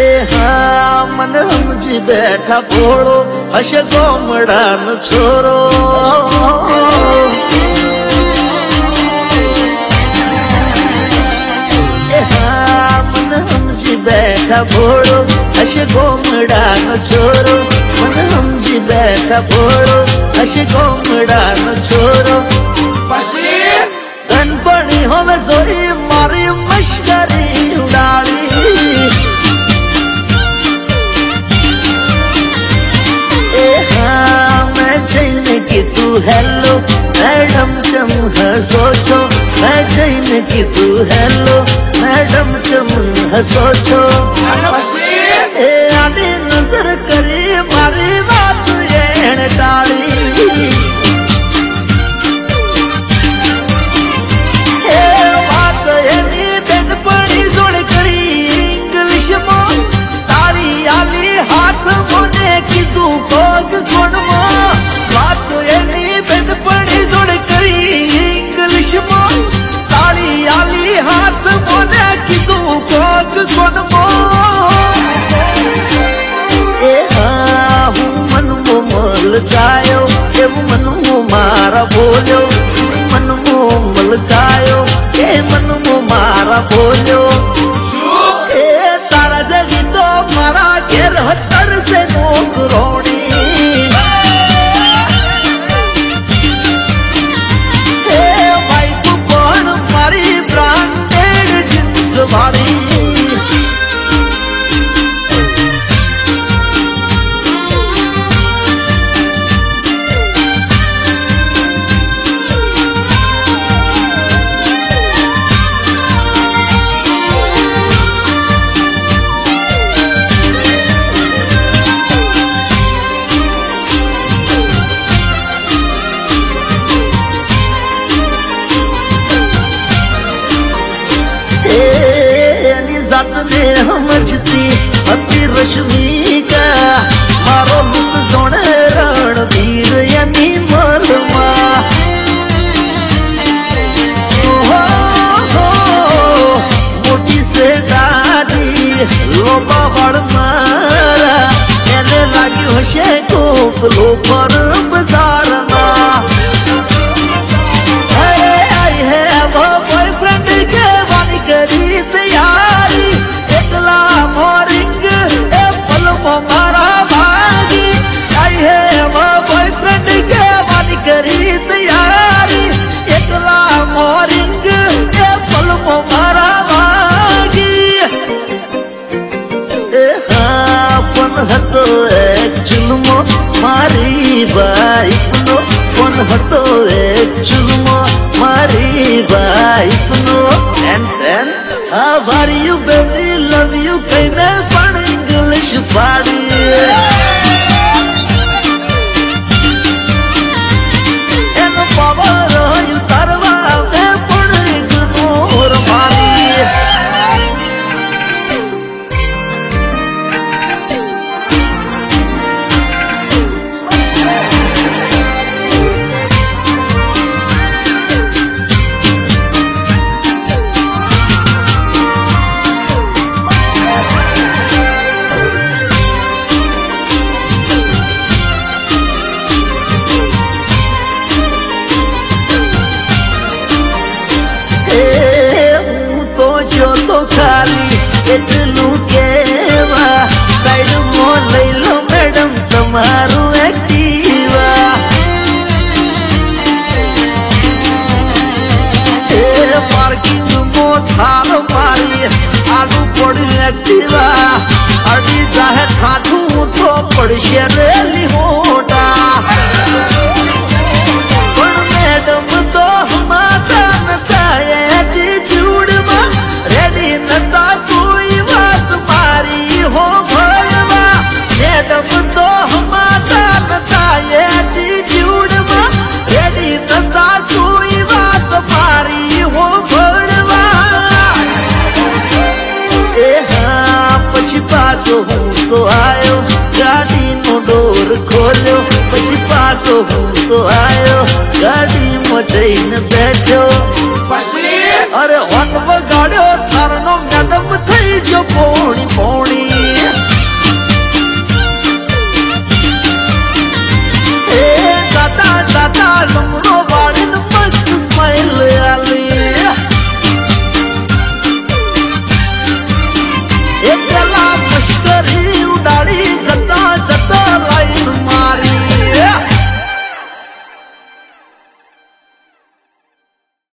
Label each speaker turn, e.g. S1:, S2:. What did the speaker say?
S1: हाँ मन समझी बैठा भोड़ो हश गोमड़ा न छोरो हाँ मन समझी बैठा भोड़ो हश गोमड़ा न छोरो मन समझी बैठा भोड़ो हश गोमड़ा न छोरो गणपणी होवे सोई मारी मश्करी उड़ाड़ी मैं जैन की तू हेलो मैडम चम सोचो मैं जैन की तू हेलो मैडम चम सोचो ए आने नजर करी मारी बात ये डाली बात ये बेन पड़ी जोड़ करी इंग्लिश में तारी आली हाथ मुने की तू कोग गुण बात ये बेन पड़ी जोड़ करी इंग्लिश में तारी आली हाथ मुने की तू कोग गुण ए हाँ मन मो मल गायो ए मन मो मारा बोलो मन मो मल गायो ए मन मो मारा बोलो ए तारा जगी तो मारा घेर हटर से नोक रोड़ी ए भाई तू कौन मारी ब्रांडेड जींस वाली ने समझती अति रश्मि का मारो लुक सोने रणवीर यानी मलमा मोटी से दादी लोबा बड़ मारा कहने लगी होशे को लो पर बाजार ना आई है वो बॉयफ्रेंड के वानी करी तैयारी मोरिंग ए पलमो मारा भागी आई है वो बॉयफ्रेंड के वानी करी तैयारी एकला मोरिंग ए पलमो मारा भागी ए हाँ पन हतो एक चुलमो मारी वाइफ नो पन हतो एक चुलमो मारी वाइफ नो and how are you baby love you kaine pan English paadi eno baba royu tarwa de pun ignore mari એટલું કેવા સાઈડ મો લઈ લો મેડમ તમારું એક્ટિવા એ પાર્કિંગ મો થાર મારી આડું પડ્યું એક્ટિવા અડી જાહે થાતું તો પડશે રેલી મોટા પણ મેડમ તો માતા નતા એટીટ્યુડ માં રેડી નતા हो भरवा मैडम तो माता नता एटीट्यूड में रेडी नता कोई बात मारी हो भरवा ए हाँ पछी पासो हूँ तो आयो गाड़ी नो डोर खोलो पछी पासो हूँ तो आयो गाड़ी में जैन बैठो अरे हट बगाड़ो थारनो मैडम थई जो पोणी